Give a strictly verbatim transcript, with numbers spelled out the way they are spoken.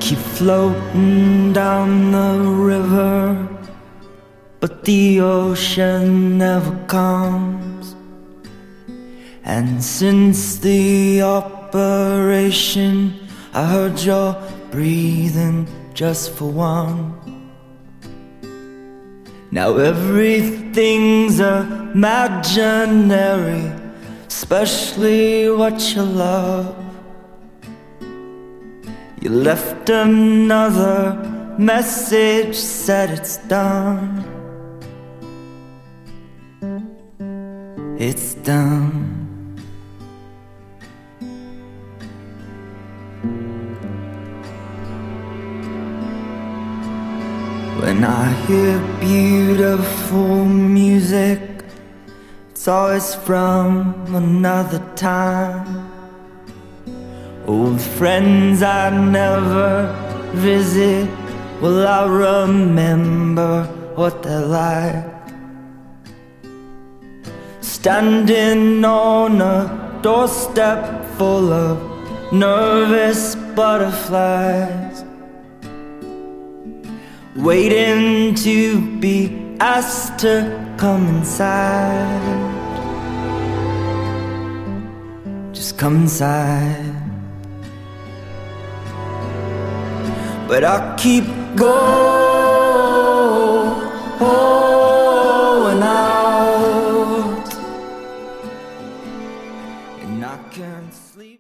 keep floating down the river, but the ocean never comes. And since the operation, I heard you're breathing just for one. Now everything's imaginary, especially what you love. You left another message, said it's done. It's done. When I hear beautiful music, it's always from another time. Old friends I never visit, will I remember what they're like? Standing on a doorstep full of nervous butterflies, waiting to be asked to come inside. Just come inside. But I keep going.